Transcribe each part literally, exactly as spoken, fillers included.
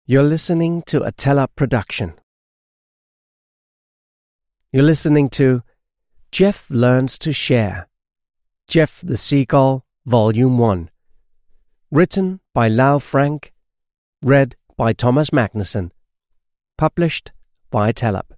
You're listening to a Tell-Up production. You're listening to Jeff Learns to Share, Jeff the Seagull, Volume one. Written by Lau Frank, read by Thomas Magnuson. Published by Tell-Up.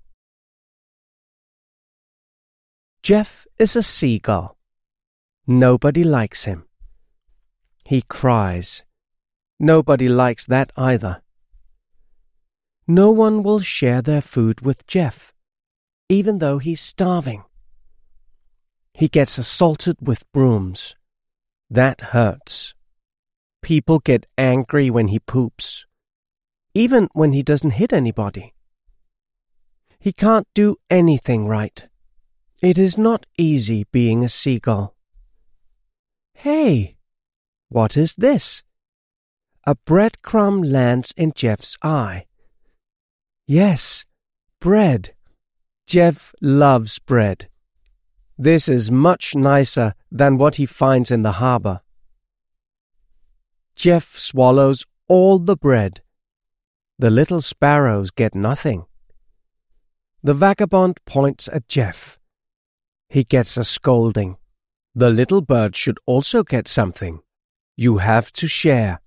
Jeff is a seagull. Nobody likes him. He cries. Nobody likes that either. No one will share their food with Jeff, even though he's starving. He gets assaulted with brooms. That hurts. People get angry when he poops, even when he doesn't hit anybody. He can't do anything right. It is not easy being a seagull. Hey, what is this? A breadcrumb lands in Jeff's eye. Yes, bread. Jeff loves bread. This is much nicer than what he finds in the harbor. Jeff swallows all the bread. The little sparrows get nothing. The vagabond points at Jeff. He gets a scolding. The little bird should also get something. You have to share.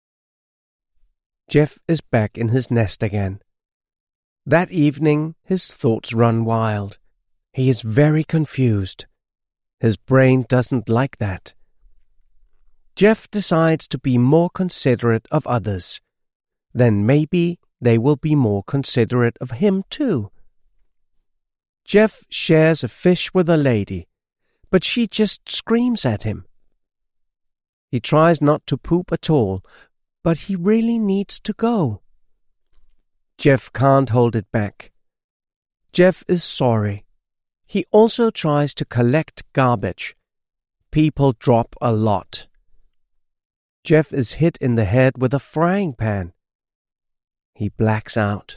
Jeff is back in his nest again. That evening, his thoughts run wild. He is very confused. His brain doesn't like that. Jeff decides to be more considerate of others. Then maybe they will be more considerate of him too. Jeff shares a fish with a lady, but she just screams at him. He tries not to poop at all, but he really needs to go. Jeff can't hold it back. Jeff is sorry. He also tries to collect garbage. People drop a lot. Jeff is hit in the head with a frying pan. He blacks out.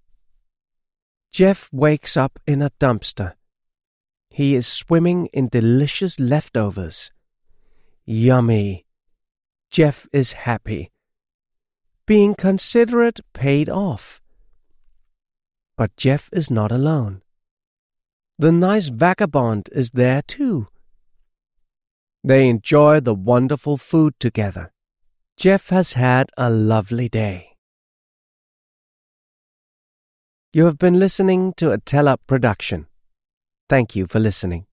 Jeff wakes up in a dumpster. He is swimming in delicious leftovers. Yummy. Jeff is happy. Being considerate paid off. But Jeff is not alone. The nice vagabond is there too. They enjoy the wonderful food together. Jeff has had a lovely day. You have been listening to a Tell-Up production. Thank you for listening.